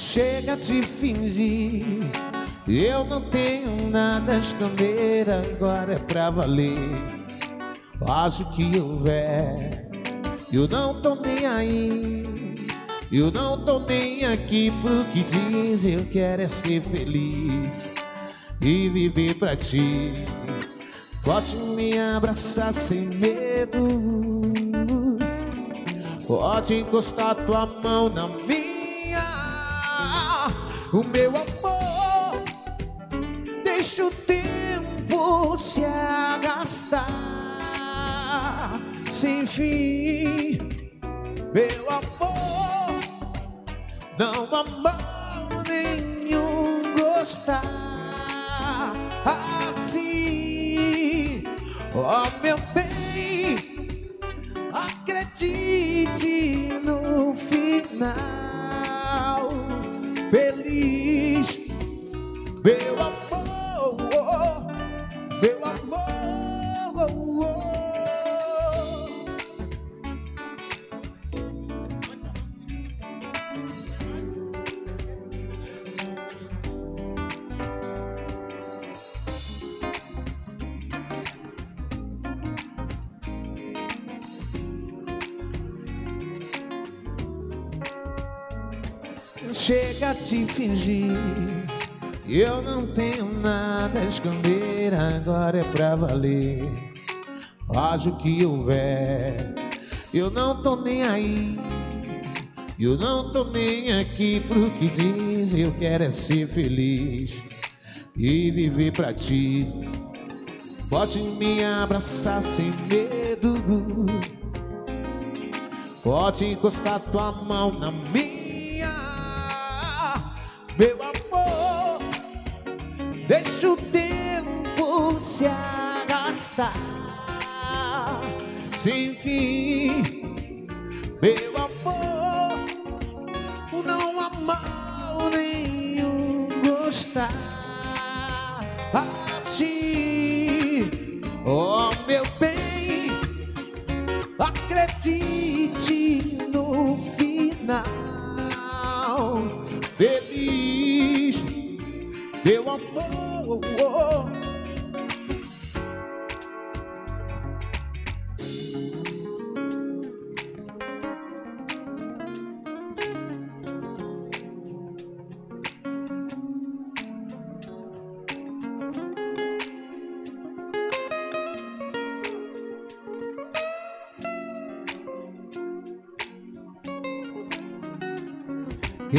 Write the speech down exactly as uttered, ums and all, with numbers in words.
Chega de fingir, eu não tenho nada a esconder, agora é pra valer. Faz o que houver, eu não tô nem aí, eu não tô nem aqui pro que diz. Eu quero é ser feliz e viver pra ti. Pode me abraçar sem medo, pode encostar tua mão na minha. O meu amor, deixa o tempo se arrastar sem fim. Meu amor, não há mal nenhum gostar assim. Oh, meu bem, acredite no final feliz. Meu amor, meu amor. Chega de fingir, eu não tenho nada a esconder, agora é pra valer. Faz o que houver, eu não tô nem aí, eu não tô nem aqui pro que diz. Eu quero é ser feliz e viver pra ti. Pode me abraçar sem medo, pode encostar tua mão na minha. Meu amor, deixa o tempo se arrastar sem fim. Meu amor, não há mal nenhum gostar assim. Oh, meu bem, acredite no final feliz. Meu amor,